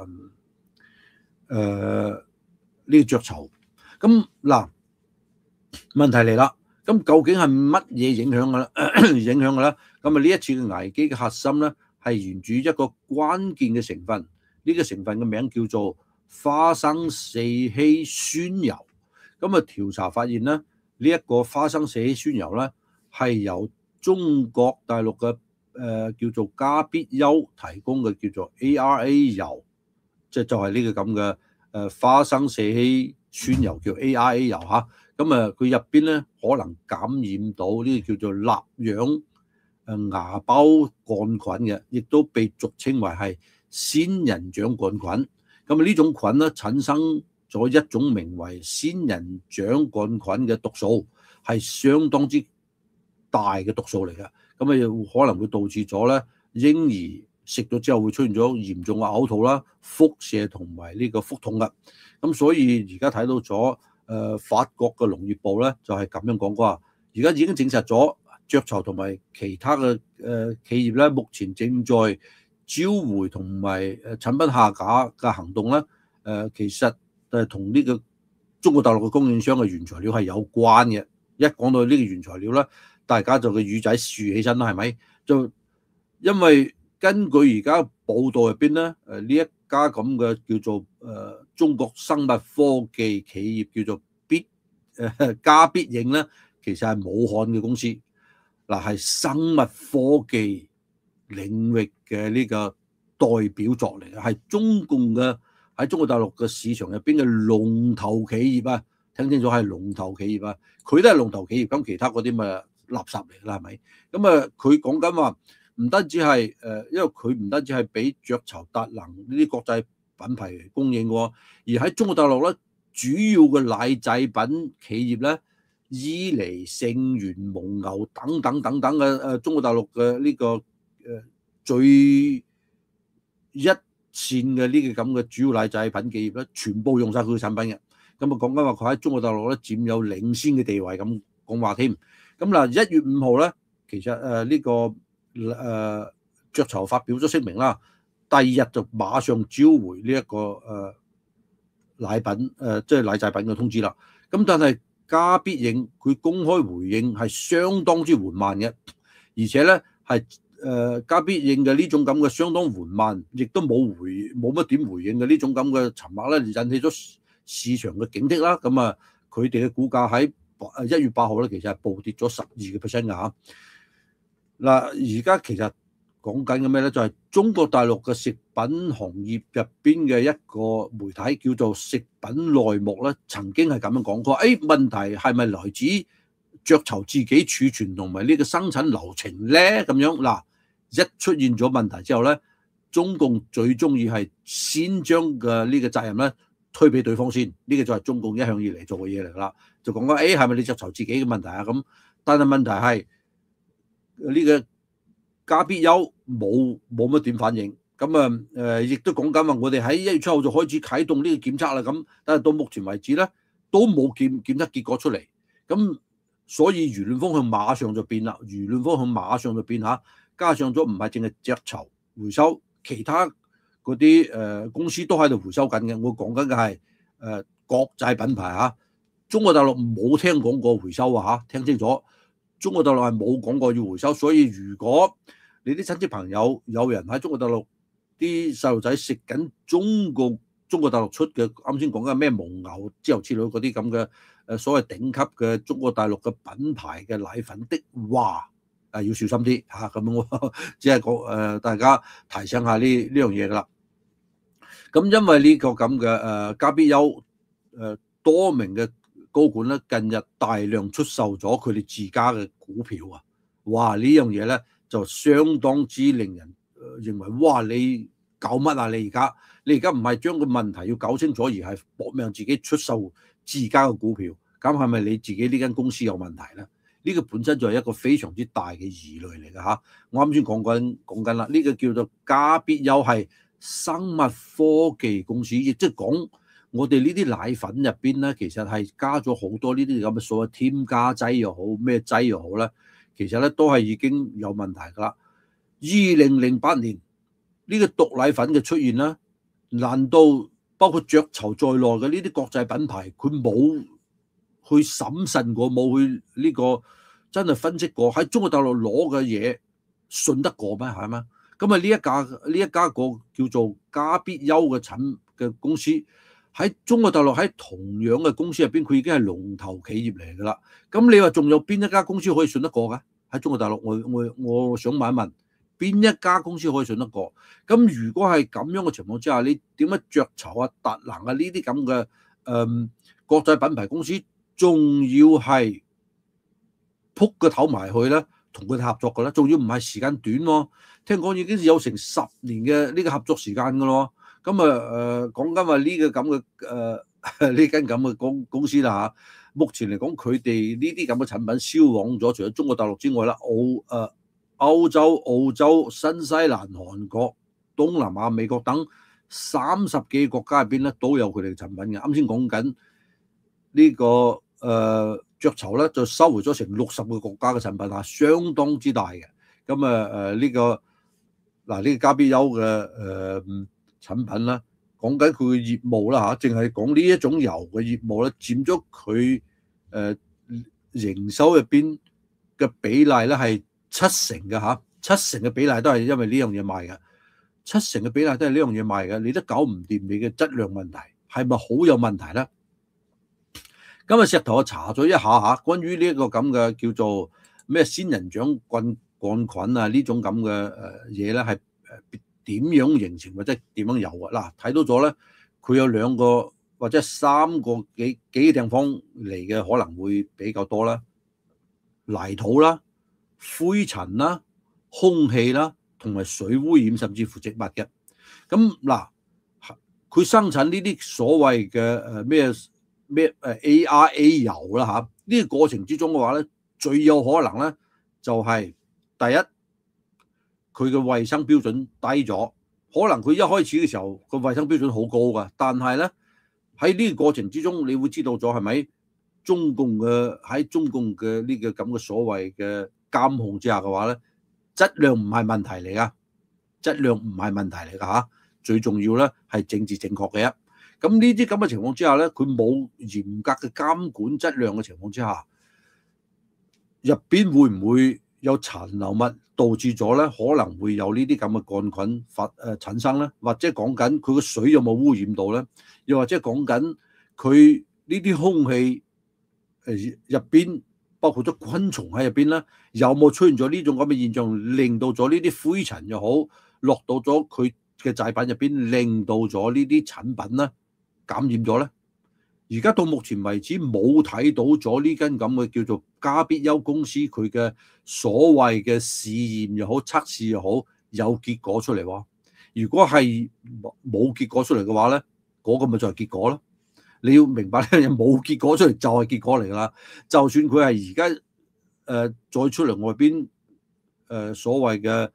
個雀巢。咁嗱，問題嚟啦，咁究竟係乜嘢影響嘅咧？影響嘅咧？咁啊呢一次嘅危機嘅核心咧係源自一個關鍵嘅成分，呢個成分嘅名叫做花生四烯酸油。咁啊調查發現咧，呢一個花生四烯酸油咧係由中國大陸嘅叫做加必優提供嘅叫做 ARA 油，就係呢個咁嘅花生社氣酸油叫 ARA 油嚇，咁佢入邊咧可能感染到呢個叫做蠟樣芽孢桿菌嘅，亦都被俗稱為係仙人掌桿菌。咁呢種菌咧產生咗一種名為仙人掌桿菌嘅毒素，係相當之大嘅毒素嚟嘅。咁又可能會導致咗咧嬰兒食咗之後會出現咗嚴重嘅嘔吐啦、腹瀉同埋呢個腹痛嘅。咁所以而家睇到咗法國嘅農業部咧就係咁樣講過，而家已經證實咗雀巢同埋其他嘅企業咧，目前正在召回同埋產品下架嘅行動咧，其實同呢個中國大陸嘅供應商嘅原材料係有關嘅。一講到呢個原材料咧，大家就個耳仔豎起身啦，係咪？就因為根據而家報道入邊咧，呢一家咁嘅叫做中國生物科技企業叫做嘉必應咧，其實係武漢嘅公司，嗱係生物科技領域嘅呢個代表作嚟嘅，係中共嘅喺中國大陸嘅市場入邊嘅龍頭企業啊！聽清楚係龍頭企業啊！佢都係龍頭企業，咁其他嗰啲咪垃圾嚟啦，係咪？咁佢講緊話唔單止係因為佢唔單止係俾雀巢、達能呢啲國際品牌供應喎，而喺中國大陸咧，主要嘅奶製品企業咧，伊尼、聖元、蒙牛等等等等嘅中國大陸嘅呢個最一線嘅呢個咁嘅主要奶製品企業咧，全部用晒佢嘅產品嘅。咁講緊話佢喺中國大陸咧佔有領先嘅地位，咁講話添。咁嗱1月5號咧，其實呢個雀巢發表咗聲明啦，第二日就馬上召回呢一個奶品即係奶製品嘅通知啦。咁但係嘉必應佢公開回應係相當之緩慢嘅，而且咧係嘉必應嘅呢種咁嘅相當緩慢，亦都冇乜點回應嘅呢種咁嘅沉默咧，引起咗市場嘅警惕啦。咁佢哋嘅股價喺1月8號咧，其實係暴跌咗12%㗎嚇。嗱，而家其實講緊嘅咩咧？就係中國大陸嘅食品行業入邊嘅一個媒體叫做食品內幕咧，曾經係咁樣講過。問題係咪來自雀巢自己儲存同埋呢個生產流程咧？咁樣嗱，一出現咗問題之後咧，中共最中意係先將嘅呢個責任咧推俾對方先，呢個就係中共一向以嚟做嘅嘢嚟啦。就講緊係咪你雀巢自己嘅問題啊？咁但係問題係呢個嘉必優冇乜點反應，咁亦都講緊話我哋喺1月7號就開始啟動呢個檢測啦，咁但係到目前為止咧都冇檢測結果出嚟，咁所以輿論風向馬上就變啦，輿論風向馬上就變嚇，加上咗唔係淨係雀巢回收，其他嗰啲公司都喺度回收緊嘅。我講緊嘅係國際品牌嚇，中國大陸冇聽講過回收啊嚇，聽清楚。中國大陸係冇講過要回收，所以如果你啲親戚朋友有人喺中國大陸啲細路仔食緊中國大陸出嘅啱先講緊咩蒙牛之後之類嗰啲咁嘅所謂頂級嘅中國大陸嘅品牌嘅奶粉的話，要小心啲嚇。咁我只係講大家提醒下呢樣嘢㗎啦。咁因為呢個咁嘅嘉必優多名嘅高管咧近日大量出售咗佢哋自家嘅股票啊！哇，呢樣嘢咧就相當之令人認為，哇！你搞乜啊？你而家唔係將個問題要搞清楚，而係搏命自己出售自家嘅股票，咁係咪你自己呢間公司有問題咧？呢個本身就係一個非常之大嘅疑慮嚟㗎嚇。我啱先講緊啦，呢個叫做嘉必優係生物科技公司，亦即係講。我哋呢啲奶粉入邊咧，其實係加咗好多呢啲咁嘅所謂添加劑又好，咩劑又好咧，其實咧都係已經有問題㗎啦。2008年呢個毒奶粉嘅出現啦，難道包括雀巢在內嘅呢啲國際品牌，佢冇去審慎過，冇去呢個真係分析過喺中國大陸攞嘅嘢信得過咩？係嘛？咁呢一家個叫做嘉必優嘅公司。喺中國大陸喺同樣嘅公司入邊，佢已經係龍頭企業嚟㗎啦。咁你話仲有邊一家公司可以信得過㗎？喺中國大陸，我想問一問， 邊一家公司可以信得過？咁如果係咁樣嘅情況之下，你點解雀巢啊、達能啊呢啲咁嘅國際品牌公司，仲要係撲個頭埋去咧，同佢哋合作嘅咧？仲要唔係時間短喎？聽講已經有成10年嘅呢個合作時間嘅咯。咁講緊話呢個咁嘅呢間咁嘅公司啦嚇，目前嚟講佢哋呢啲咁嘅產品銷往咗，除咗中國大陸之外啦，歐洲、澳洲、新西蘭、韓國、東南亞、美國等30幾個國家入邊咧都有佢哋嘅產品嘅。啱先講緊呢個雀巢咧就收回咗成60個國家嘅產品嚇，相當之大嘅。咁呢個呢個加必優嘅產品啦，講緊佢嘅業務啦嚇，淨係講呢一種油嘅業務咧，佔咗佢營收入邊嘅比例咧係70%嘅嚇，70%嘅比例都係因為呢樣嘢賣嘅，70%嘅比例都係呢樣嘢賣嘅，你都搞唔掂你嘅質量問題，係咪好有問題咧？今日石頭我查咗一下嚇，關於呢一個咁嘅叫做咩仙人掌桿菌啊呢種咁嘅嘢咧，係點樣形成或者點樣有啊？嗱，睇到咗咧，佢有2個或者3個幾個地方嚟嘅可能會比較多啦，泥土啦、灰塵啦、空氣啦，同埋水污染，甚至乎植物嘅。咁嗱，佢生產呢啲所謂嘅咩ARA 油啦嚇，呢個過程之中嘅話咧，最有可能咧就係第一，佢嘅衞生標準低咗，可能佢一開始嘅時候個衞生標準好高㗎，但係咧喺呢個過程之中，你會知道咗係咪喺中共嘅呢個咁嘅所謂嘅監控之下嘅話咧，質量唔係問題嚟㗎，質量唔係問題嚟㗎嚇，最重要咧係政治正確嘅。咁呢啲咁嘅情況之下咧，佢冇嚴格嘅監管質量嘅情況之下，入邊會唔會有殘留物導致咗咧？可能會有呢啲咁嘅桿菌產生咧，或者講緊佢個水有冇污染到咧？又或者講緊佢呢啲空氣入邊包括咗昆蟲喺入邊咧，有冇出現咗呢種咁嘅現象，令到咗呢啲灰塵又好落到咗佢嘅製品入邊，令到咗呢啲產品咧感染咗咧？而家到目前為止冇睇到咗呢間咁嘅叫做加必優公司佢嘅所謂嘅試驗又好測試又好有結果出嚟喎。如果係冇結果出嚟嘅話咧，嗰個咪就係結果咯。你要明白呢樣嘢，冇結果出嚟就係結果嚟㗎啦。就算佢係而家再出嚟外邊所謂嘅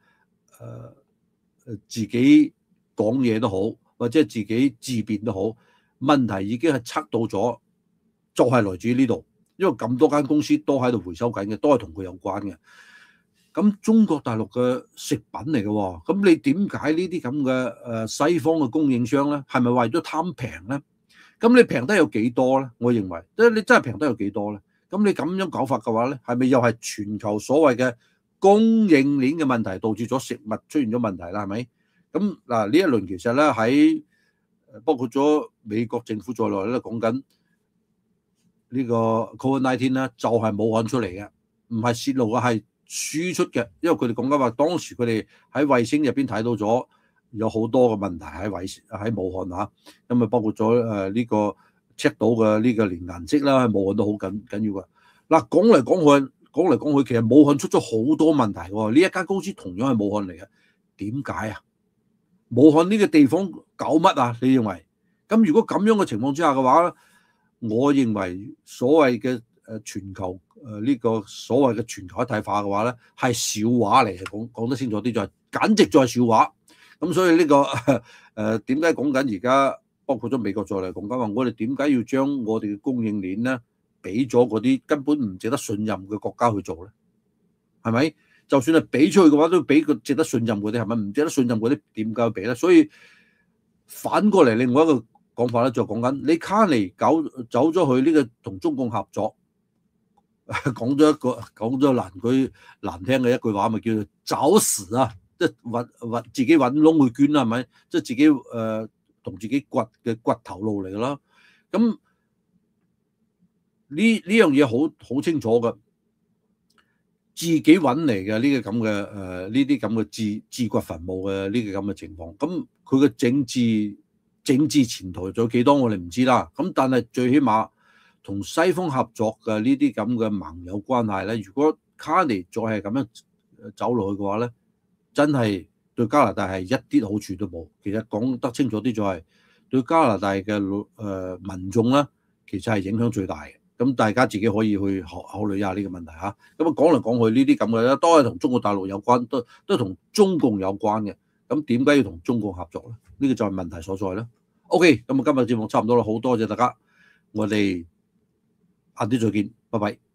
自己講嘢都好，或者自己自辯都好，問題已經係測到咗，就係來自於呢度。因為咁多間公司都喺度回收緊嘅，都係同佢有關嘅。咁中國大陸嘅食品嚟嘅喎，咁你點解呢啲咁嘅西方嘅供應商咧，係咪為咗貪平咧？咁你平得有幾多咧？我認為，即係你真係平得有幾多咧？咁你咁樣搞法嘅話咧，係咪又係全球所謂嘅供應鏈嘅問題導致咗食物出現咗問題啦？係咪？咁嗱，呢一輪其實咧喺包括咗美國政府在內咧，講緊呢個 COVID-19 咧，就係武漢出嚟嘅，唔係泄露嘅，係輸出嘅。因為佢哋講緊話，當時佢哋喺衛星入邊睇到咗有好多嘅問題喺武漢嚇，咁啊包括咗呢個 check 到嘅呢個連顏色啦，喺武漢都好緊要嘅。嗱，講嚟講去，其實武漢出咗好多問題喎。呢一間公司同樣係武漢嚟嘅，點解啊？武漢呢個地方搞乜啊？你認為？咁如果咁樣嘅情況之下嘅話，我認為所謂嘅全球呢個所謂嘅全球一體化嘅話咧，係笑話嚟嘅。講得清楚啲就係簡直就係笑話。咁所以呢個點解講緊而家包括咗美國在內講緊話，我哋點解要將我哋嘅供應鏈咧俾咗嗰啲根本唔值得信任嘅國家去做咧？係咪？就算係俾出去嘅話，都俾個值得信任嗰啲，係咪？唔值得信任嗰啲點解俾咧？所以反過嚟另外一個講法咧，就講緊你卡尼走咗去呢個同中共合作，講咗難聽嘅一句話，咪叫做找屎啊！即係自己揾窿去捐啦，係咪？即係自己同自己掘頭路嚟㗎啦。咁呢樣嘢好清楚㗎。 自己揾嚟嘅呢個咁嘅呢啲咁嘅自掘墳墓嘅呢個咁嘅情況，咁佢嘅政治前途仲有幾多我哋唔知啦。咁但係最起碼同西方合作嘅呢啲咁嘅盟友關係咧，如果卡尼再係咁樣走落去嘅話咧，真係對加拿大係一啲好處都冇。其實講得清楚啲就係對加拿大嘅民眾咧，其實係影響最大嘅。咁大家自己可以去考慮一下呢個問題嚇。咁啊講嚟講去呢啲咁嘅咧，都係同中國大陸有關，都同中共有關嘅。咁點解要同中共合作咧？呢個就係問題所在啦。OK，咁啊今日節目差唔多啦，好多謝大家，我哋晏啲再見，拜拜。